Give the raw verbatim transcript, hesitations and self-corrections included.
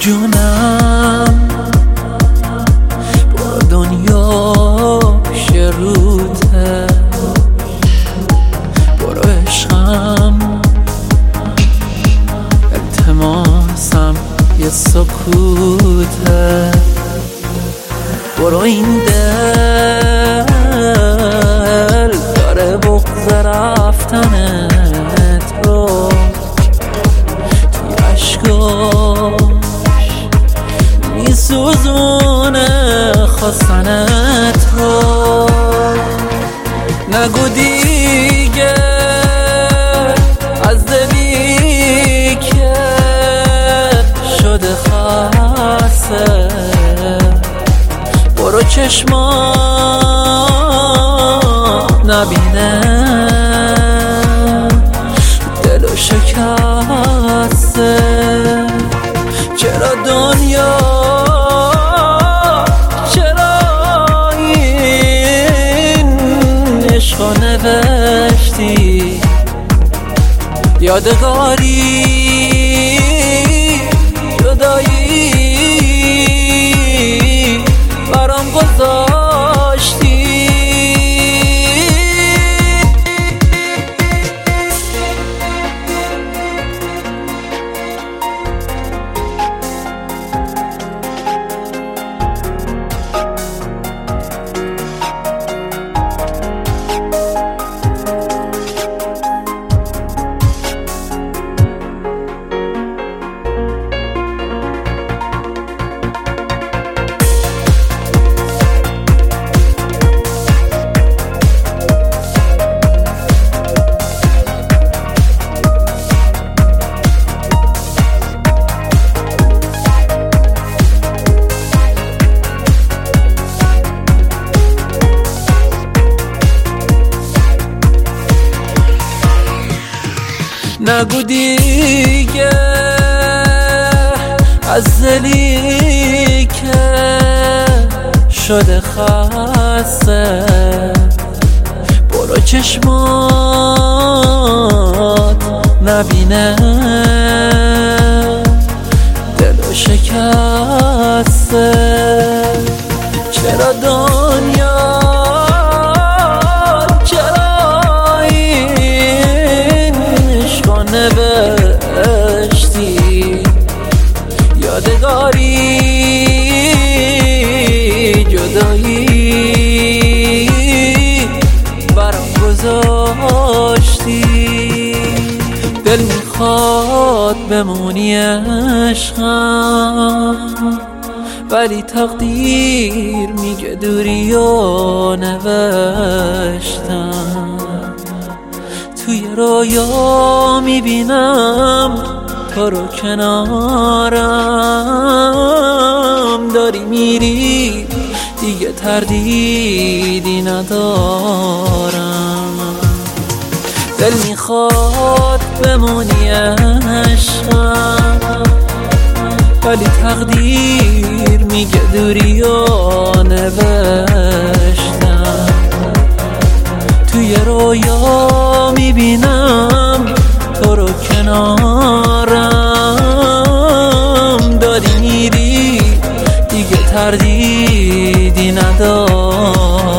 جونم برو دنیا پیش روته، برو عشقم التماسم یه سکوته، برو این دل داره بغض رفتنت رو توی عشقاش میسوزونه خواستنت رو. نگو دیگه از دلی که شده خسته، برو چشما نبینه دلو شکسته. چرا دنیا چرا این عشقو نوشتی یادگاری جدایی برام گذاشتی. نگو دیگه از دلی که شده خسته، برو چشمات نبینه دلو شکسته. چرا دنیا نوشتی یادگاری جدایی برام گذاشتی. دل میخواد بمونی عشقم ولی تقدیر میگه دوری و نوشتم. توی رویا میبینم تو رو کنارم، داری میری دیگه تردیدی ندارم. دل میخواد بمونی عشقم ولی تقدیر میگه دوری و نوشتم. توی رویا میبینم تو رو کنارم، داری میری دیگه تردیدی ندارم.